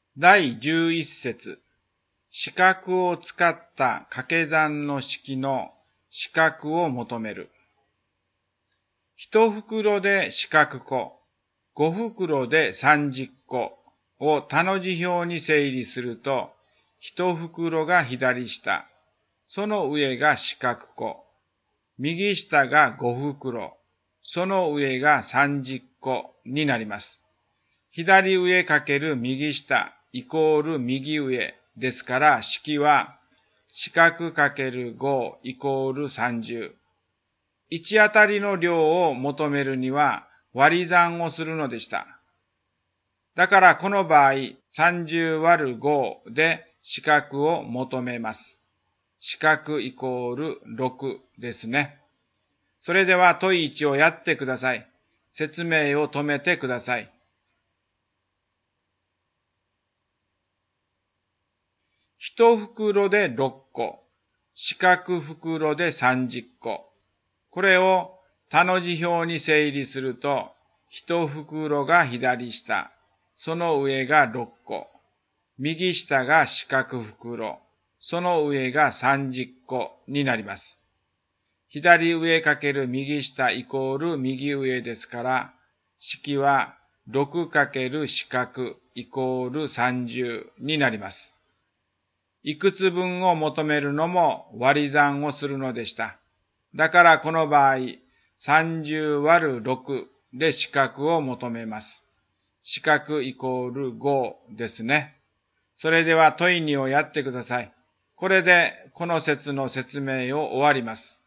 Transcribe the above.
第11節、四角を使った掛け算の式の四角を求める。一袋で四角個、五袋で30個を他の字表に整理すると、一袋が左下、その上が四角個、右下が五袋、その上が30個になります。左上かける右下イコール右上ですから、式は四角かける5イコール30。1あたりの量を求めるには割り算をするのでした。だからこの場合、30割る5で四角を求めます。四角イコール6ですね。それでは問1をやってください。説明を止めてください。一袋で6個、四角袋で30個。これを他の字表に整理すると、一袋が左下、その上が6個、右下が四角袋、その上が30個になります。左上かける右下イコール右上ですから、式は6かける四角イコール30になります。いくつ分を求めるのも割り算をするのでした。だからこの場合、30割る6で四角を求めます。四角イコール5ですね。それでは問2をやってください。これでこの節の説明を終わります。